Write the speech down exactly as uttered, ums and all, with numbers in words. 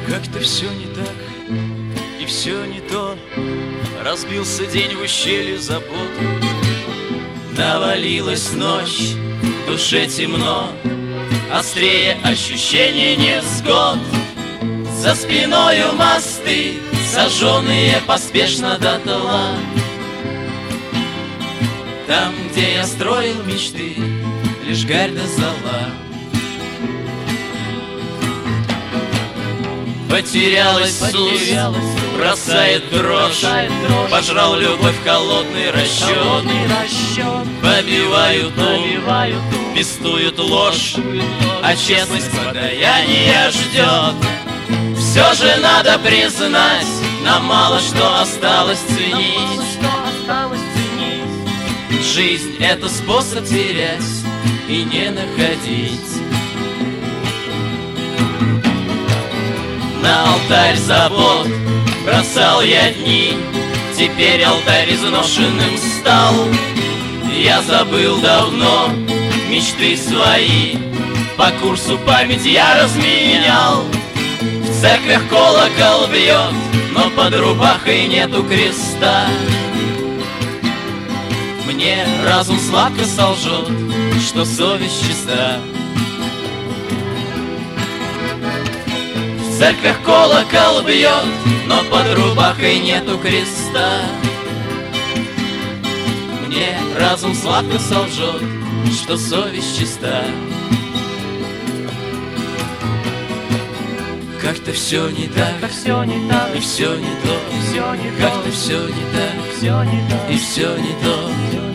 Как-то все не так, и все не то. Разбился день в ущелье забот. Навалилась ночь, в душе темно, острее ощущение невзгод. За спиною мосты, сожженные поспешно дотла. Там, где я строил мечты, лишь гарь да зола. Потерялась суть, бросает дрожь, пожрал любовь холодный расчет. Побивают ум, пестуют ложь, а честность подаяния ждет. Все же надо признать, нам мало что осталось ценить. Жизнь — это способ терять и не находить. На алтарь забот бросал я дни, теперь алтарь изношенным стал. Я забыл давно мечты свои, по курсу память я разменял. В церквях колокол бьет, но под рубахой нету креста. Мне разум сладко солжет, что совесть чиста. В церквях колокол бьет, но под рубахой нету креста. Мне разум сладко солжет, что совесть чиста. Как-то все не так, как все не так, и все не то, все не как-то то, все не так, все не так, и все не то.